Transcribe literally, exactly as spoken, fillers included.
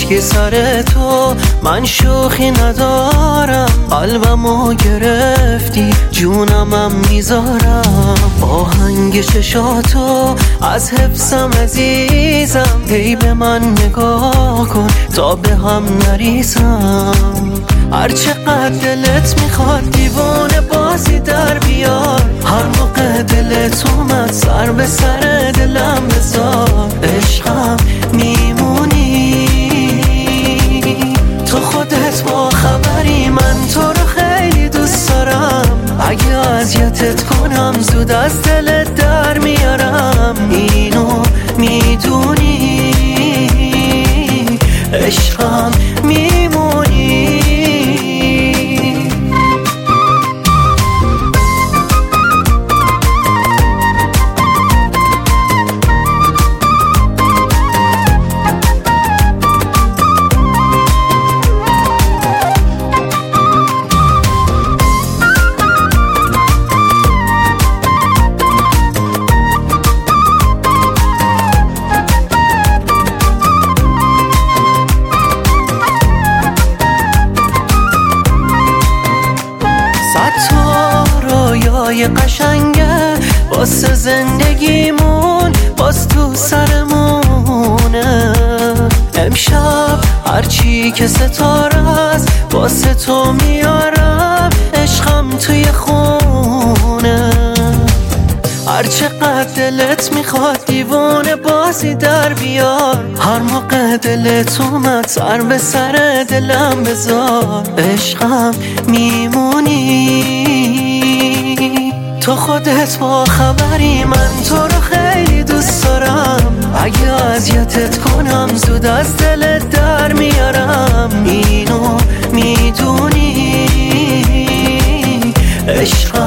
خشکی سر تو من شوخی ندارم، قلبمو گرفتی جونمم میذارم. آهنگ چشاتو از حفظم عزیزم، هی به من نگاه کن تا به هم نریزم. هر چقدر دلت میخواد دیوونه بازی در بیار، هر موقع دلت اومد سر به سر دلم بذار. عشقم میمونی تو خودت با خبری، من تو رو خیلی دوست دارم. اگه اذیتت کنم زود از دلت در میارم، اینو میدونی عشقم میمونی. رویای قشنگه واسه زندگیمون باز تو سرمونه. امشب هرچی که ستاره است واسه تو میارم، عشقم توی خونه. هر چقدر دلت میخواد دیوونه بازی در بیار، هر موقع دلت اومد سر به سر دلم بذار. عشقم میمونی تو خودت با خبری، من تو رو خیلی دوست دارم. اگه اذیتت کنم زود از دلت در میارم، اینو میدونی عشقم